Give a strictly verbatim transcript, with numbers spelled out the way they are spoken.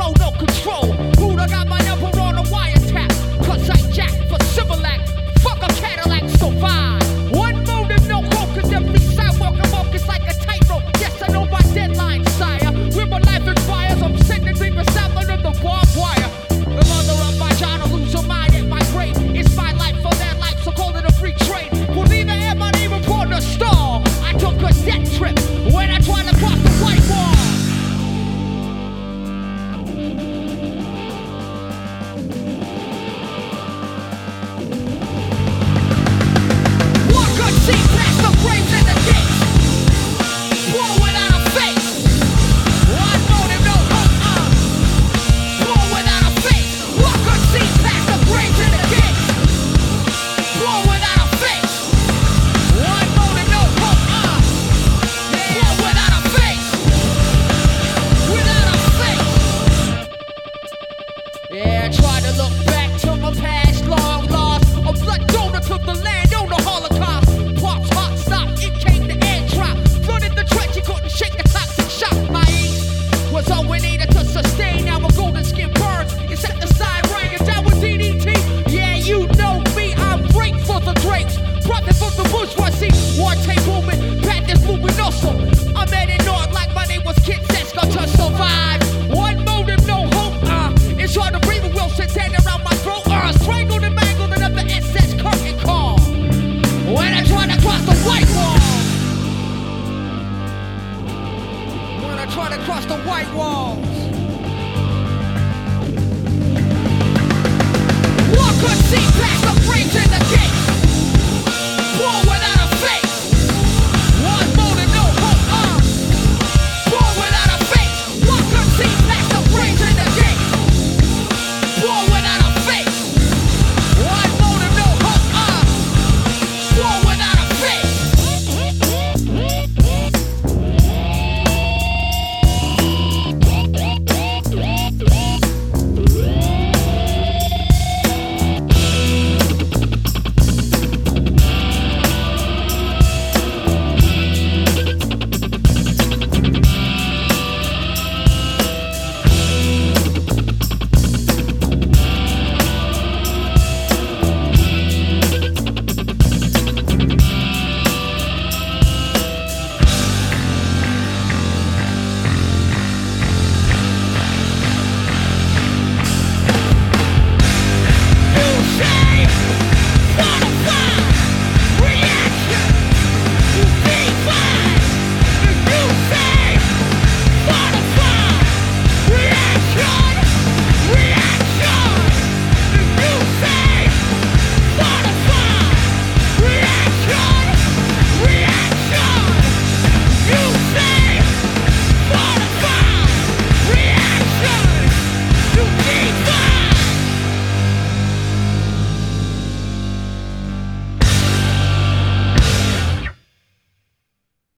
flow, no control. Buddha got my number on a wiretap. Cause I jack for civil act. Fuck a Cadillac, so fine. One motive, no focus. Every sidewalk I'm walking like a tightrope. Yes, I know my deadline, sire. Where my life expires, I'm sending dreamers out under the barbed wire. The mother of my child, I lose her mind at my grave. It's my life for their life, so call it a free trade. Well, neither am I even born to stall. I took a death trip when I tried to cross the white wall. Yeah, I try to look back to my past long lost. A blood donor to the land.